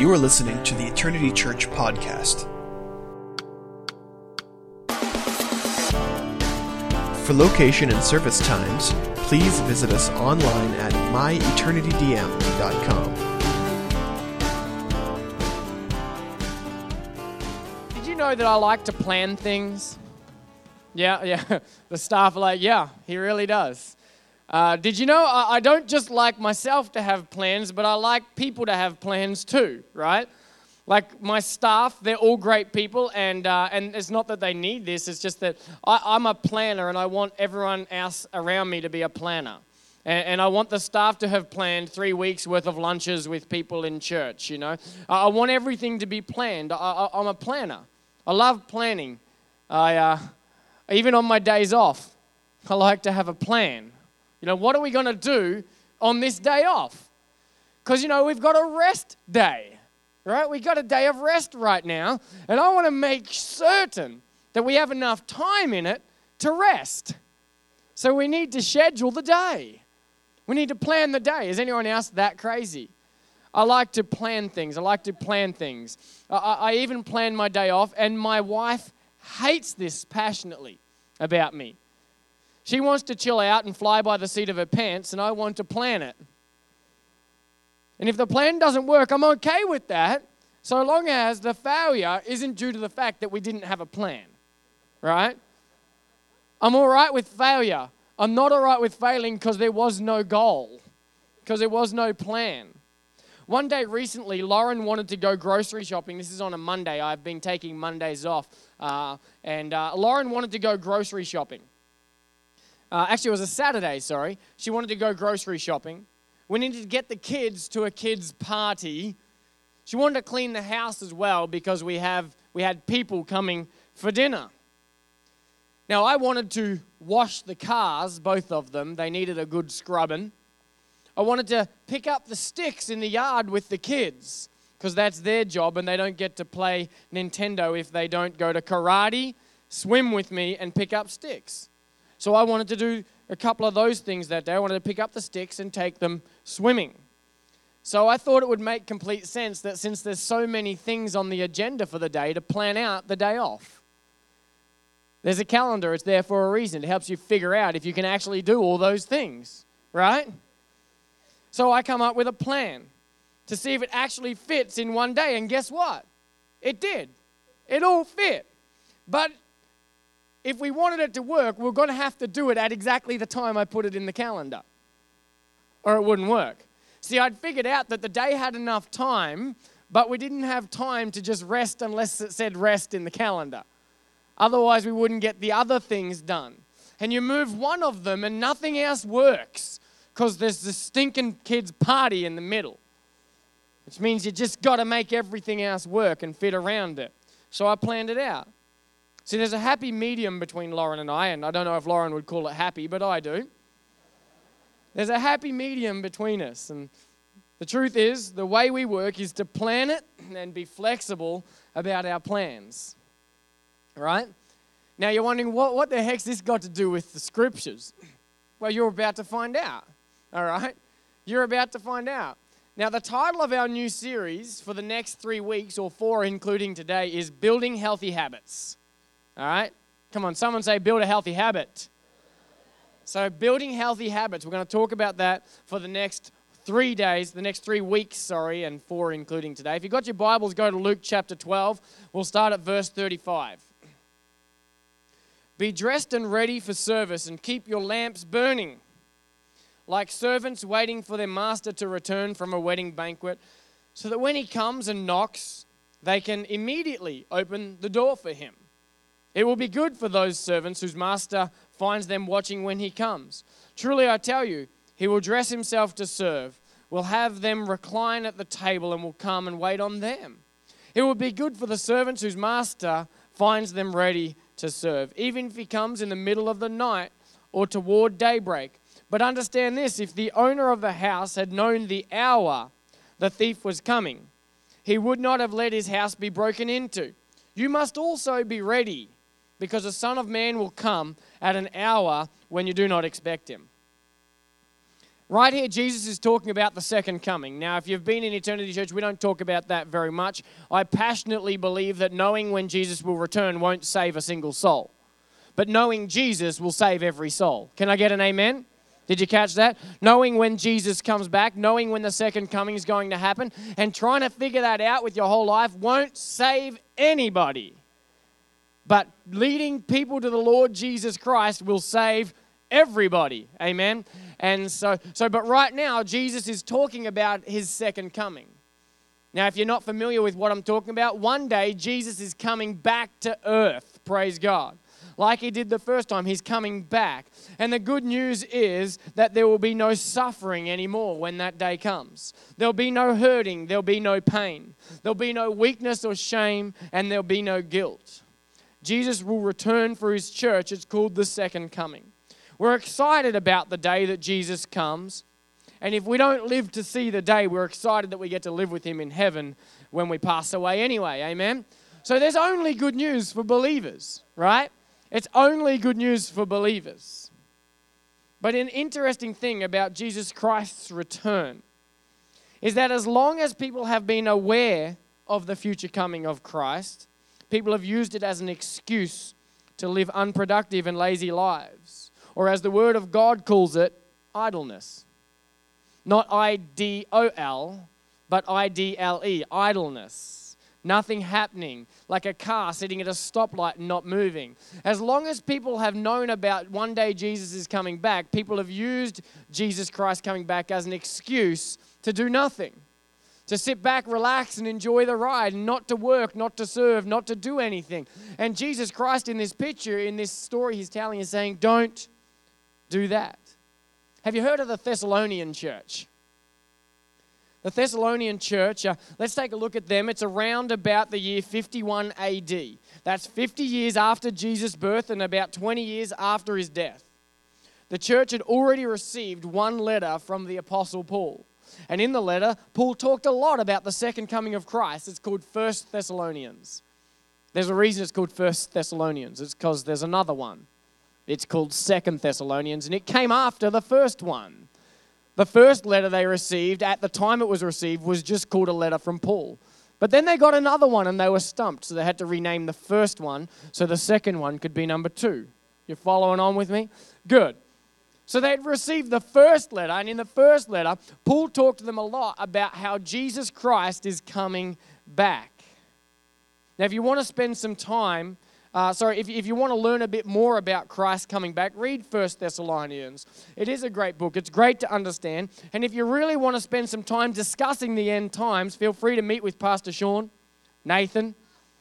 You are listening to the Eternity Church podcast. For location and service times, please visit us online at myeternitydm.com. Did you know that I like to plan things? Yeah. The staff are like, yeah, he really does. Did you know I don't just like myself to have plans, but I like people to have plans too, right? Like my staff, they're all great people, and it's not that they need this, it's just that I'm a planner and I want everyone else around me to be a planner. And I want the staff to have planned 3 weeks worth of lunches with people in church, you know. I want everything to be planned. I'm a planner. I love planning. Even on my days off, I like to have a plan. You know, what are we going to do on this day off? Because, you know, we've got a rest day, right? We've got a day of rest right now, and I want to make certain that we have enough time in it to rest. So we need to schedule the day. We need to plan the day. Is anyone else that crazy? I like to plan things. I even plan my day off, and my wife hates this passionately about me. She wants to chill out and fly by the seat of her pants, and I want to plan it. And if the plan doesn't work, I'm okay with that, so long as the failure isn't due to the fact that we didn't have a plan, right? I'm all right with failure. I'm not all right with failing because there was no goal, because there was no plan. One day recently, Lauren wanted to go grocery shopping. This is on a Monday. I've been taking Mondays off. Lauren wanted to go grocery shopping. Actually, it was a Saturday, sorry. She wanted to go grocery shopping. We needed to get the kids to a kids' party. She wanted to clean the house as well because we had people coming for dinner. Now, I wanted to wash the cars, both of them. They needed a good scrubbing. I wanted to pick up the sticks in the yard with the kids because that's their job and they don't get to play Nintendo if they don't go to karate, swim with me, and pick up sticks. So I wanted to do a couple of those things that day. I wanted to pick up the sticks and take them swimming. So I thought it would make complete sense that since there's so many things on the agenda for the day, to plan out the day off. There's a calendar. It's there for a reason. It helps you figure out if you can actually do all those things, right? So I come up with a plan to see if it actually fits in one day. And guess what? It did. It all fit. But if we wanted it to work, we're going to have to do it at exactly the time I put it in the calendar, or it wouldn't work. See, I'd figured out that the day had enough time, but we didn't have time to just rest unless it said rest in the calendar. Otherwise, we wouldn't get the other things done. And you move one of them and nothing else works because there's this stinking kids' party in the middle, which means you just got to make everything else work and fit around it. So I planned it out. See, there's a happy medium between Lauren and I don't know if Lauren would call it happy, but I do. There's a happy medium between us, and the truth is, the way we work is to plan it and be flexible about our plans, right? Now, you're wondering, what the heck's this got to do with the scriptures? Well, you're about to find out, all right? You're about to find out. Now, the title of our new series for the next 3 weeks, or 4 including today, is Building Healthy Habits. All right? Come on, someone say, build a healthy habit. So, building healthy habits. We're going to talk about that for the next 3 days, the next 3 weeks, and 4 including today. If you've got your Bibles, go to Luke chapter 12. We'll start at verse 35. Be dressed and ready for service and keep your lamps burning, like servants waiting for their master to return from a wedding banquet, so that when he comes and knocks, they can immediately open the door for him. It will be good for those servants whose master finds them watching when he comes. Truly, I tell you, he will dress himself to serve, will have them recline at the table, and will come and wait on them. It will be good for the servants whose master finds them ready to serve, even if he comes in the middle of the night or toward daybreak. But understand this, if the owner of the house had known the hour the thief was coming, he would not have let his house be broken into. You must also be ready, because the Son of Man will come at an hour when you do not expect him. Right here, Jesus is talking about the second coming. Now, if you've been in Eternity Church, we don't talk about that very much. I passionately believe that knowing when Jesus will return won't save a single soul. But knowing Jesus will save every soul. Can I get an amen? Did you catch that? Knowing when Jesus comes back, knowing when the second coming is going to happen, and trying to figure that out with your whole life won't save anybody. But leading people to the Lord Jesus Christ will save everybody. Amen? And but right now, Jesus is talking about his second coming. Now, if you're not familiar with what I'm talking about, one day Jesus is coming back to earth. Praise God. Like he did the first time, he's coming back. And the good news is that there will be no suffering anymore when that day comes. There'll be no hurting, there'll be no pain. There'll be no weakness or shame, and there'll be no guilt. Jesus will return for his church. It's called the second coming. We're excited about the day that Jesus comes. And if we don't live to see the day, we're excited that we get to live with him in heaven when we pass away anyway. Amen? So there's only good news for believers, right? It's only good news for believers. But an interesting thing about Jesus Christ's return is that as long as people have been aware of the future coming of Christ, people have used it as an excuse to live unproductive and lazy lives. Or as the Word of God calls it, idleness. Not I-D-O-L, but I-D-L-E, idleness. Nothing happening, like a car sitting at a stoplight and not moving. As long as people have known about one day Jesus is coming back, people have used Jesus Christ coming back as an excuse to do nothing. To sit back, relax, and enjoy the ride, and not to work, not to serve, not to do anything. And Jesus Christ in this picture, in this story he's telling, is saying, don't do that. Have you heard of the Thessalonian church? The Thessalonian church, let's take a look at them. It's around about the year 51 AD. That's 50 years after Jesus' birth and about 20 years after his death. The church had already received one letter from the Apostle Paul. And in the letter, Paul talked a lot about the second coming of Christ. It's called 1 Thessalonians. There's a reason it's called 1 Thessalonians. It's because there's another one. It's called 2 Thessalonians, and it came after the first one. The first letter they received, at the time it was received, was just called a letter from Paul. But then they got another one and they were stumped, so they had to rename the first one so the second one could be number 2. You're following on with me? Good. So they'd received the first letter, and in the first letter, Paul talked to them a lot about how Jesus Christ is coming back. Now, if you want to spend some time, if you want to learn a bit more about Christ coming back, read 1 Thessalonians. It is a great book. It's great to understand. And if you really want to spend some time discussing the end times, feel free to meet with Pastor Sean, Nathan,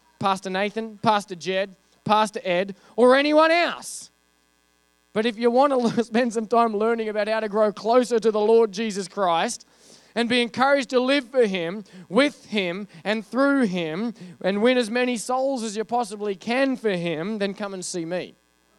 Pastor Jed, Pastor Ed, or anyone else. But if you want to spend some time learning about how to grow closer to the Lord Jesus Christ and be encouraged to live for him, with him, and through him, and win as many souls as you possibly can for him, then come and see me.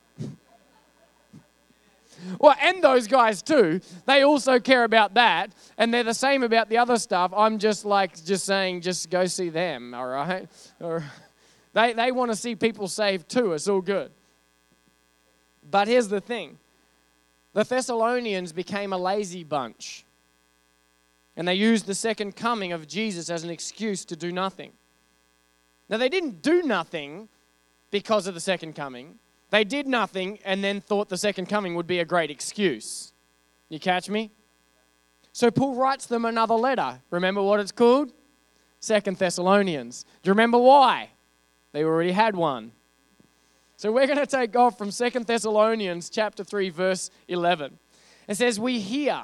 Well, and those guys too, they also care about that, and they're the same about the other stuff. I'm just saying, just go see them, all right? Or they want to see people saved too. It's all good. But here's the thing. The Thessalonians became a lazy bunch. And they used the second coming of Jesus as an excuse to do nothing. Now, they didn't do nothing because of the second coming. They did nothing and then thought the second coming would be a great excuse. You catch me? So Paul writes them another letter. Remember what it's called? 2 Thessalonians. Do you remember why? They already had one. So we're going to take off from 2 Thessalonians chapter 3, verse 11. It says, we hear.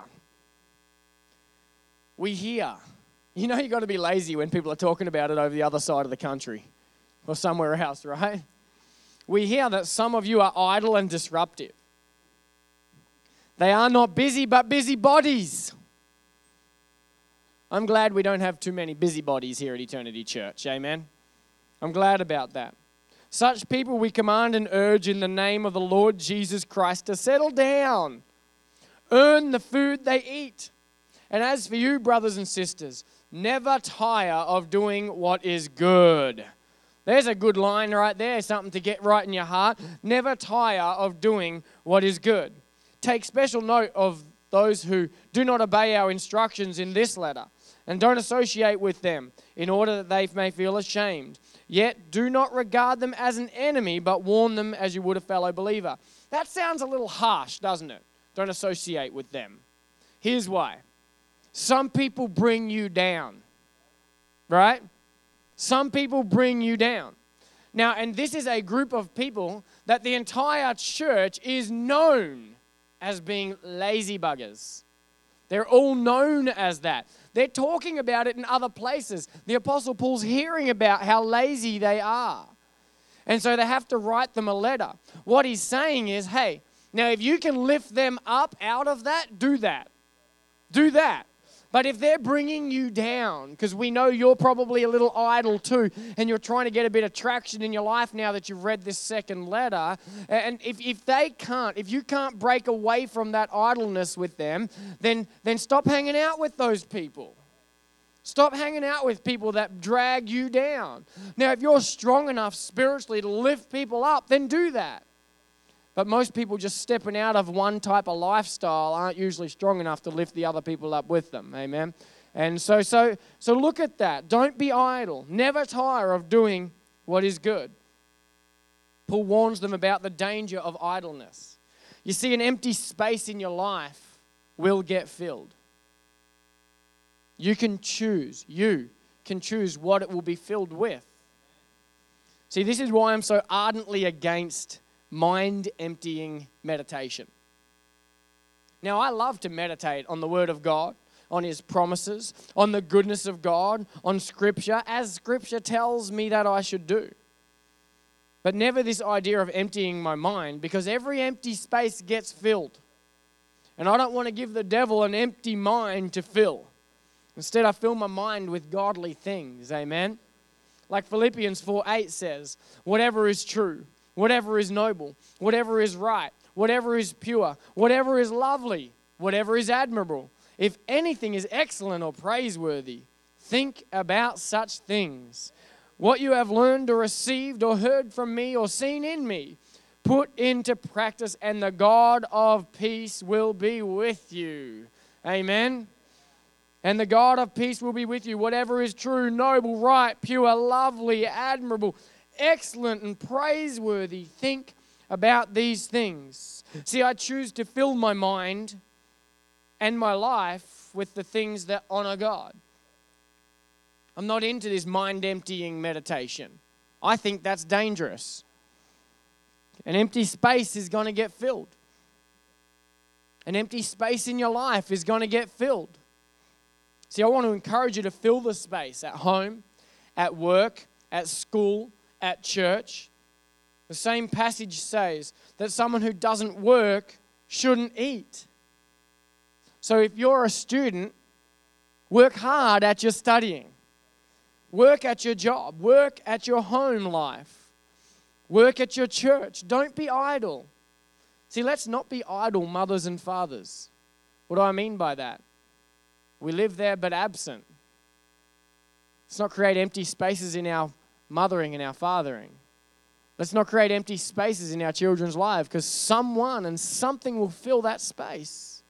You know you've got to be lazy when people are talking about it over the other side of the country or somewhere else, right? We hear that some of you are idle and disruptive. They are not busy, but busybodies. I'm glad we don't have too many busybodies here at Eternity Church, amen? I'm glad about that. Such people we command and urge in the name of the Lord Jesus Christ to settle down, earn the food they eat. And as for you, brothers and sisters, never tire of doing what is good. There's a good line right there, something to get right in your heart. Never tire of doing what is good. Take special note of those who do not obey our instructions in this letter, and don't associate with them, in order that they may feel ashamed. Yet do not regard them as an enemy, but warn them as you would a fellow believer. That sounds a little harsh, doesn't it? Don't associate with them. Here's why. Some people bring you down, right? Some people bring you down. Now, and this is a group of people that the entire church is known as being lazy buggers. They're all known as that. They're talking about it in other places. The Apostle Paul's hearing about how lazy they are. And so they have to write them a letter. What he's saying is, hey, now if you can lift them up out of that, do that. Do that. But if they're bringing you down, because we know you're probably a little idle too, and you're trying to get a bit of traction in your life now that you've read this second letter, and if you can't break away from that idleness with them, then stop hanging out with those people. Stop hanging out with people that drag you down. Now, if you're strong enough spiritually to lift people up, then do that. But most people just stepping out of one type of lifestyle aren't usually strong enough to lift the other people up with them. Amen. And so look at that. Don't be idle. Never tire of doing what is good. Paul warns them about the danger of idleness. You see, an empty space in your life will get filled. You can choose what it will be filled with. See, this is why I'm so ardently against mind-emptying meditation. Now, I love to meditate on the Word of God, on His promises, on the goodness of God, on Scripture, as Scripture tells me that I should do. But never this idea of emptying my mind, because every empty space gets filled. And I don't want to give the devil an empty mind to fill. Instead, I fill my mind with godly things. Amen? Like Philippians 4:8 says, whatever is true, whatever is noble, whatever is right, whatever is pure, whatever is lovely, whatever is admirable, if anything is excellent or praiseworthy, think about such things. What you have learned or received or heard from me or seen in me, put into practice, and the God of peace will be with you. Amen. And the God of peace will be with you. Whatever is true, noble, right, pure, lovely, admirable, excellent, and praiseworthy, think about these things. See, I choose to fill my mind and my life with the things that honor God. I'm not into this mind-emptying meditation. I think that's dangerous. An empty space is going to get filled. An empty space in your life is going to get filled. See, I want to encourage you to fill the space at home, at work, at school, at church. The same passage says that someone who doesn't work shouldn't eat. So if you're a student, work hard at your studying. Work at your job. Work at your home life. Work at your church. Don't be idle. See, let's not be idle mothers and fathers. What do I mean by that? We live there but absent. Let's not create empty spaces in our mothering and our fathering. Let's not create empty spaces in our children's lives, because someone and something will fill that space.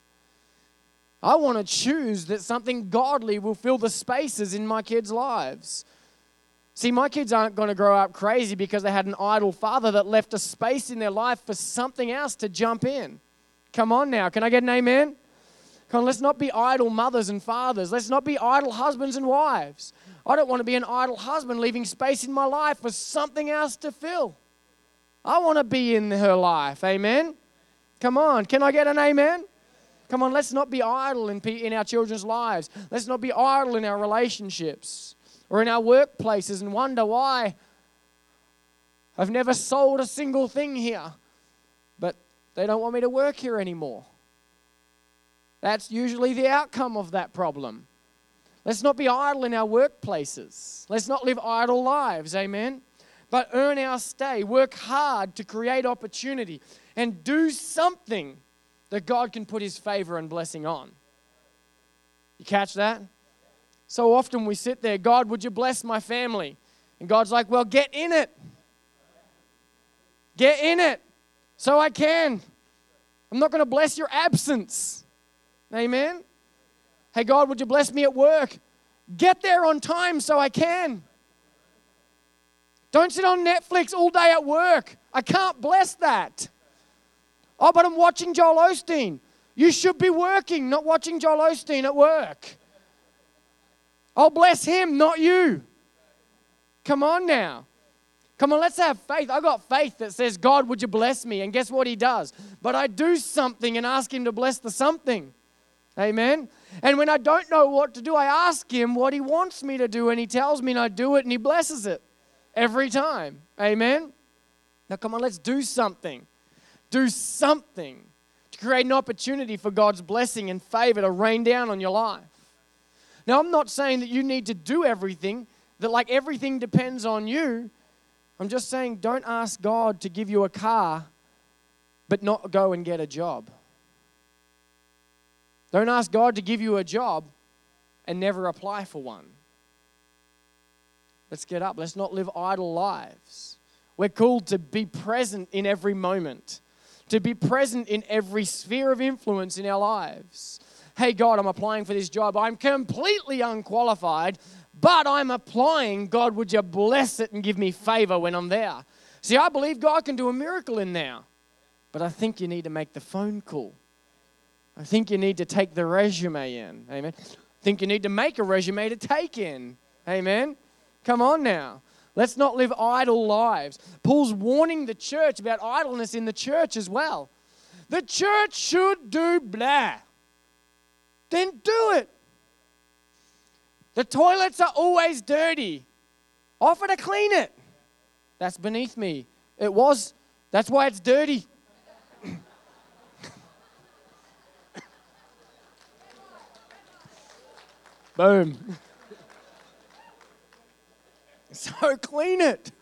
I want to choose that something godly will fill the spaces in my kids' lives. See, my kids aren't going to grow up crazy because they had an idle father that left a space in their life for something else to jump in. Come on now, can I get an amen? Come on, let's not be idle mothers and fathers. Let's not be idle husbands and wives. I don't want to be an idle husband leaving space in my life for something else to fill. I want to be in her life. Amen? Come on, can I get an amen? Come on, let's not be idle in our children's lives. Let's not be idle in our relationships or in our workplaces and wonder why I've never sold a single thing here, but they don't want me to work here anymore. That's usually the outcome of that problem. Let's not be idle in our workplaces. Let's not live idle lives, amen? But earn our stay. Work hard to create opportunity and do something that God can put His favor and blessing on. You catch that? So often we sit there, God, would you bless my family? And God's like, well, get in it. Get in it so I can. I'm not going to bless your absence. Amen? Hey, God, would you bless me at work? Get there on time so I can. Don't sit on Netflix all day at work. I can't bless that. Oh, but I'm watching Joel Osteen. You should be working, not watching Joel Osteen at work. I'll bless him, not you. Come on now. Come on, let's have faith. I got faith that says, God, would you bless me? And guess what he does? But I do something and ask him to bless the something. Amen? And when I don't know what to do, I ask him what he wants me to do, and he tells me, and I do it, and he blesses it every time. Amen? Now, come on, let's do something. Do something to create an opportunity for God's blessing and favor to rain down on your life. Now, I'm not saying that you need to do everything, that like everything depends on you. I'm just saying don't ask God to give you a car, but not go and get a job. Don't ask God to give you a job and never apply for one. Let's get up. Let's not live idle lives. We're called to be present in every moment, to be present in every sphere of influence in our lives. Hey, God, I'm applying for this job. I'm completely unqualified, but I'm applying. God, would you bless it and give me favor when I'm there? See, I believe God can do a miracle in there, but I think you need to make the phone call. I think you need to take the resume in. Amen. I think you need to make a resume to take in. Amen. Come on now. Let's not live idle lives. Paul's warning the church about idleness in the church as well. The church should do blah. Then do it. The toilets are always dirty. Offer to clean it. That's beneath me. It was. That's why it's dirty. Boom. So clean it.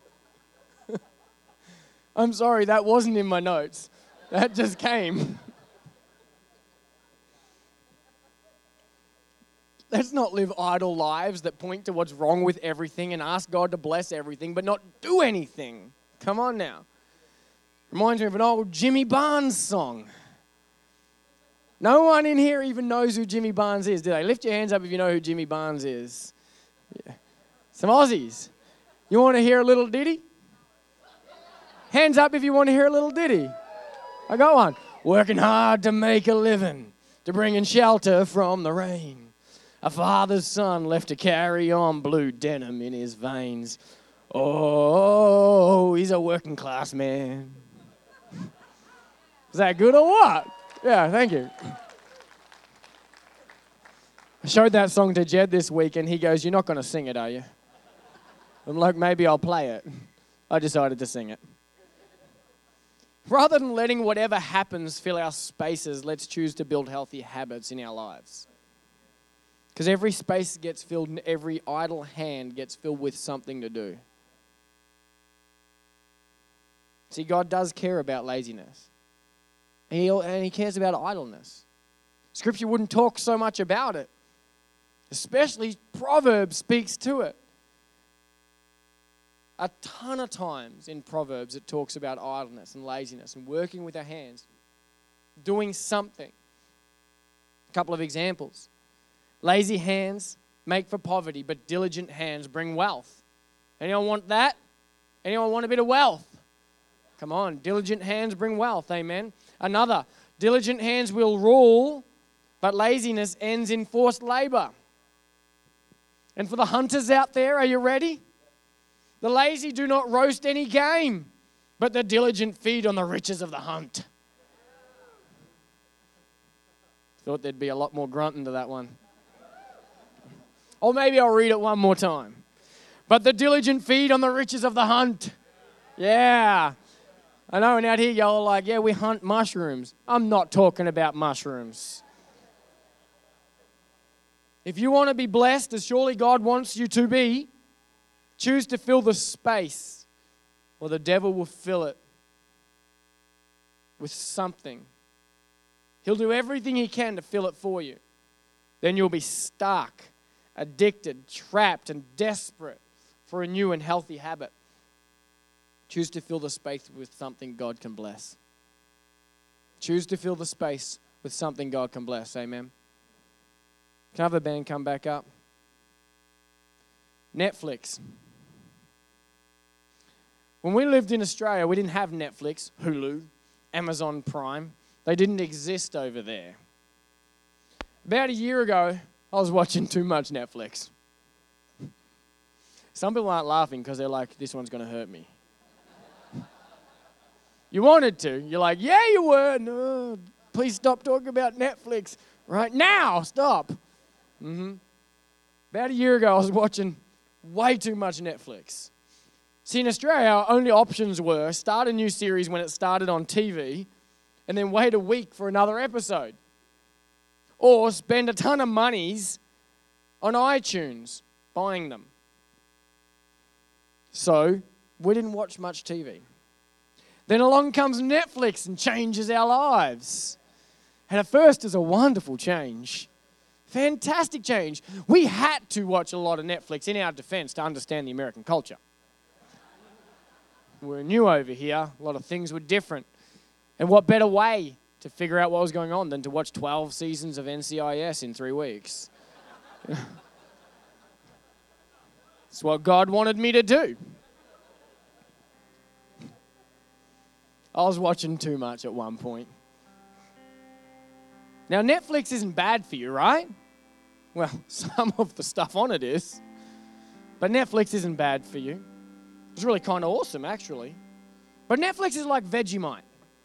I'm sorry, that wasn't in my notes. That just came. Let's not live idle lives that point to what's wrong with everything and ask God to bless everything, but not do anything. Come on now. Reminds me of an old Jimmy Barnes song. No one in here even knows who Jimmy Barnes is, do they? Lift your hands up if you know who Jimmy Barnes is. Yeah. Some Aussies. You want to hear a little ditty? Hands up if you want to hear a little ditty. I got one. Working hard to make a living, to bring in shelter from the rain. A father's son left to carry on, blue denim in his veins. Oh, he's a working class man. Is that good or what? Yeah, thank you. I showed that song to Jed this week and he goes, "You're not going to sing it, are you?" I'm like, maybe I'll play it. I decided to sing it. Rather than letting whatever happens fill our spaces, let's choose to build healthy habits in our lives. Because every space gets filled and every idle hand gets filled with something to do. See, God does care about laziness. And he cares about idleness. Scripture wouldn't talk so much about it. Especially Proverbs speaks to it. A ton of times in Proverbs it talks about idleness and laziness and working with our hands, doing something. A couple of examples. Lazy hands make for poverty, but diligent hands bring wealth. Anyone want that? Anyone want a bit of wealth? Come on, diligent hands bring wealth, amen. Another, diligent hands will rule, but laziness ends in forced labor. And for the hunters out there, are you ready? The lazy do not roast any game, but the diligent feed on the riches of the hunt. Thought there'd be a lot more grunting to that one. Or maybe I'll read it one more time. But the diligent feed on the riches of the hunt. Yeah. I know, and out here y'all are like, yeah, we hunt mushrooms. I'm not talking about mushrooms. If you want to be blessed, as surely God wants you to be, choose to fill the space, or the devil will fill it with something. He'll do everything he can to fill it for you. Then you'll be stuck, addicted, trapped, and desperate for a new and healthy habit. Choose to fill the space with something God can bless. Choose to fill the space with something God can bless. Amen. Can I have the band come back up? Netflix. When we lived in Australia, we didn't have Netflix, Hulu, Amazon Prime. They didn't exist over there. About a year ago, I was watching too much Netflix. Some people aren't laughing because they're like, this one's going to hurt me. You wanted to. You're like, yeah, you were. No, please stop talking about Netflix right now. Stop. About a year ago, I was watching way too much Netflix. See, in Australia, our only options were start a new series when it started on TV and then wait a week for another episode. Or spend a ton of monies on iTunes buying them. So, we didn't watch much TV. Then along comes Netflix and changes our lives. And at first, it's a wonderful change. Fantastic change. We had to watch a lot of Netflix in our defense to understand the American culture. We were new over here. A lot of things were different. And what better way to figure out what was going on than to watch 12 seasons of NCIS in 3 weeks? It's what God wanted me to do. I was watching too much at one point. Now, Netflix isn't bad for you, right? Well, some of the stuff on it is. But Netflix isn't bad for you. It's really kind of awesome, actually. But Netflix is like Vegemite.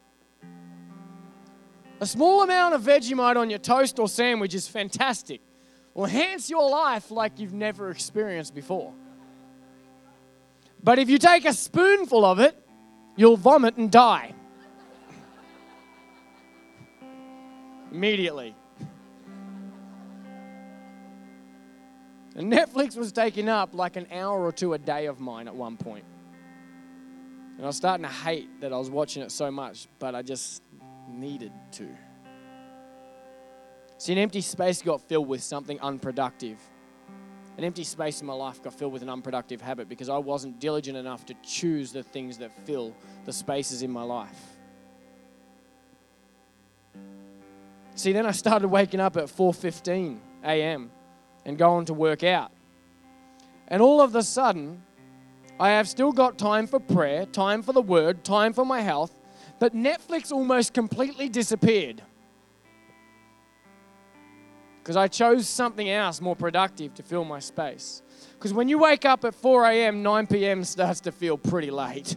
A small amount of Vegemite on your toast or sandwich is fantastic. Will enhance your life like you've never experienced before. But if you take a spoonful of it, you'll vomit and die. Immediately. And Netflix was taking up like an hour or two a day of mine at one point. And I was starting to hate that I was watching it so much, but I just needed to. See, an empty space got filled with something unproductive. An empty space in my life got filled with an unproductive habit because I wasn't diligent enough to choose the things that fill the spaces in my life. See, then I started waking up at 4:15 a.m. and going to work out. And all of a sudden, I have still got time for prayer, time for the word, time for my health, but Netflix almost completely disappeared. Because I chose something else more productive to fill my space. Because when you wake up at 4 a.m., 9 p.m. starts to feel pretty late.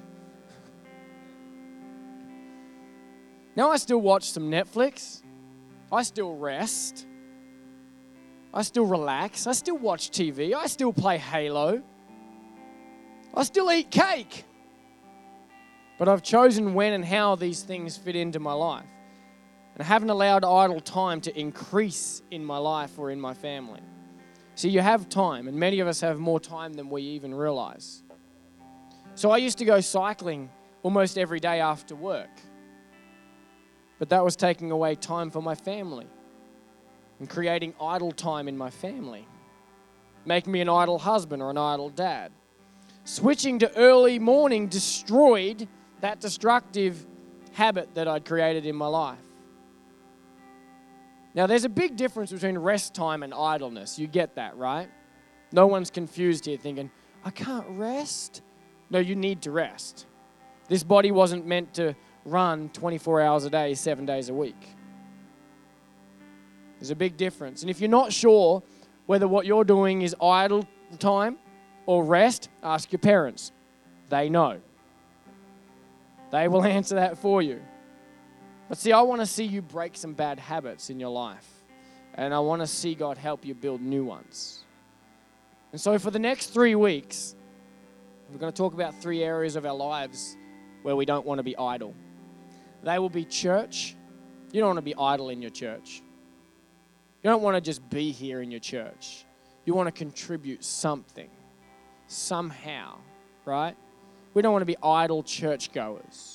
Now I still watch some Netflix. I still rest. I still relax. I still watch TV. I still play Halo. I still eat cake. But I've chosen when and how these things fit into my life. And I haven't allowed idle time to increase in my life or in my family. See, you have time, and many of us have more time than we even realize. So I used to go cycling almost every day after work. But that was taking away time for my family and creating idle time in my family, making me an idle husband or an idle dad. Switching to early morning destroyed that destructive habit that I'd created in my life. Now, there's a big difference between rest time and idleness. You get that, right? No one's confused here thinking, I can't rest. No, you need to rest. This body wasn't meant to run 24 hours a day, 7 days a week. There's a big difference. And if you're not sure whether what you're doing is idle time or rest, ask your parents. They know. They will answer that for you. But see, I want to see you break some bad habits in your life. And I want to see God help you build new ones. And so for the next 3 weeks, we're going to talk about 3 areas of our lives where we don't want to be idle. They will be church. You don't want to be idle in your church. You don't want to just be here in your church. You want to contribute something, somehow, right? We don't want to be idle churchgoers.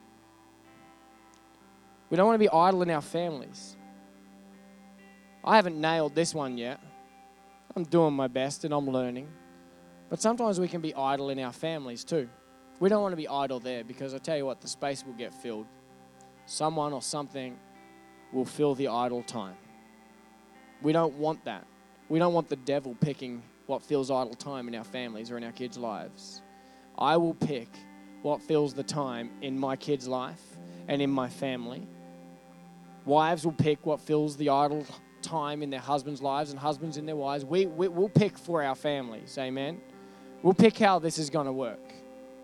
We don't want to be idle in our families. I haven't nailed this one yet. I'm doing my best and I'm learning. But sometimes we can be idle in our families too. We don't want to be idle there because I tell you what, the space will get filled. Someone or something will fill the idle time. We don't want that. We don't want the devil picking what fills idle time in our families or in our kids' lives. I will pick what fills the time in my kid's life and in my family. Wives will pick what fills the idle time in their husbands' lives, and husbands in their wives. We'll pick for our families, amen? We'll pick how this is going to work.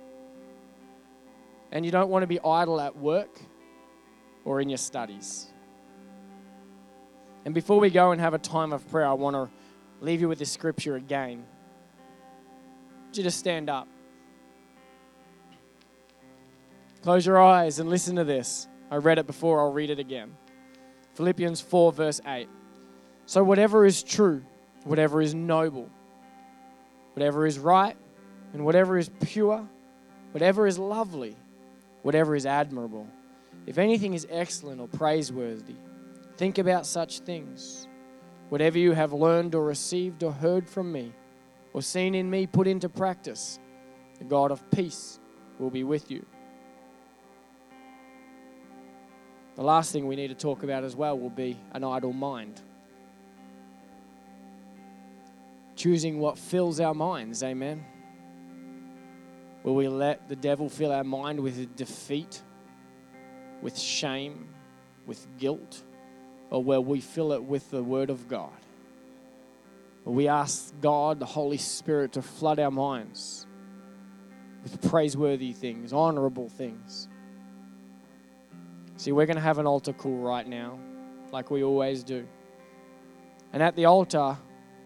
And you don't want to be idle at work or in your studies. And before we go and have a time of prayer, I want to leave you with this scripture again. I want you to stand up. Close your eyes and listen to this. I read it before, I'll read it again. Philippians 4 verse 8. So whatever is true, whatever is noble, whatever is right, and whatever is pure, whatever is lovely, whatever is admirable, if anything is excellent or praiseworthy, think about such things. Whatever you have learned or received or heard from me or seen in me, put into practice. The God of peace will be with you. The last thing we need to talk about as well will be an idle mind. Choosing what fills our minds, amen? Will we let the devil fill our mind with defeat, with shame, with guilt? Or will we fill it with the Word of God? Will we ask God, the Holy Spirit, to flood our minds with praiseworthy things, honorable things? See, we're going to have an altar call right now, like we always do. And at the altar,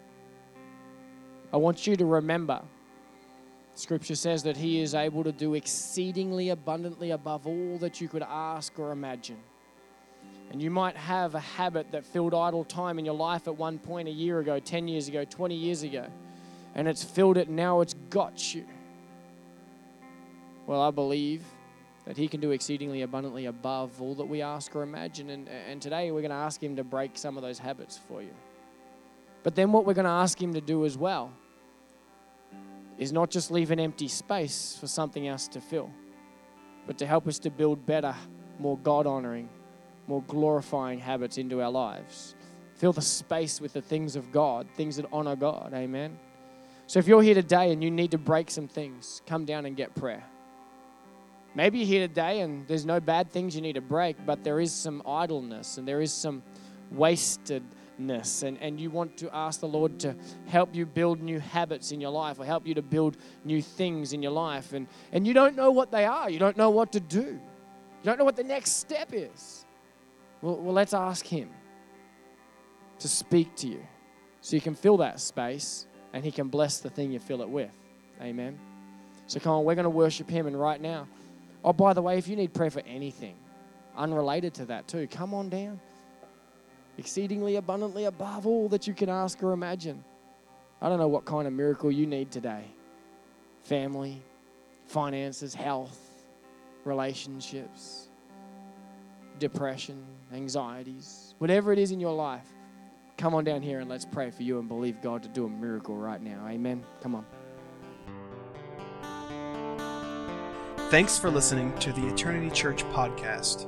I want you to remember, Scripture says that He is able to do exceedingly abundantly above all that you could ask or imagine. And you might have a habit that filled idle time in your life at one point a year ago, 10 years ago, 20 years ago. And it's filled it, now it's got you. Well, I believe that He can do exceedingly abundantly above all that we ask or imagine. And today we're going to ask Him to break some of those habits for you. But then what we're going to ask Him to do as well is not just leave an empty space for something else to fill, but to help us to build better, more God-honoring, more glorifying habits into our lives. Fill the space with the things of God, things that honor God, amen? So if you're here today and you need to break some things, come down and get prayer. Maybe you're here today and there's no bad things you need to break, but there is some idleness and there is some wastedness, and you want to ask the Lord to help you build new habits in your life or help you to build new things in your life, and you don't know what they are. You don't know what to do. You don't know what the next step is. Well, let's ask Him to speak to you so you can fill that space and He can bless the thing you fill it with. Amen. So come on, we're going to worship Him, and right now, oh, by the way, if you need prayer for anything unrelated to that too, come on down. Exceedingly abundantly above all that you can ask or imagine. I don't know what kind of miracle you need today. Family, finances, health, relationships, depression, anxieties, whatever it is in your life, come on down here and let's pray for you and believe God to do a miracle right now. Amen. Come on. Thanks for listening to the Eternity Church podcast.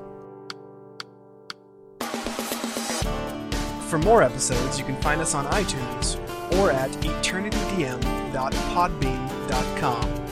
For more episodes, you can find us on iTunes or at eternitydm.podbean.com.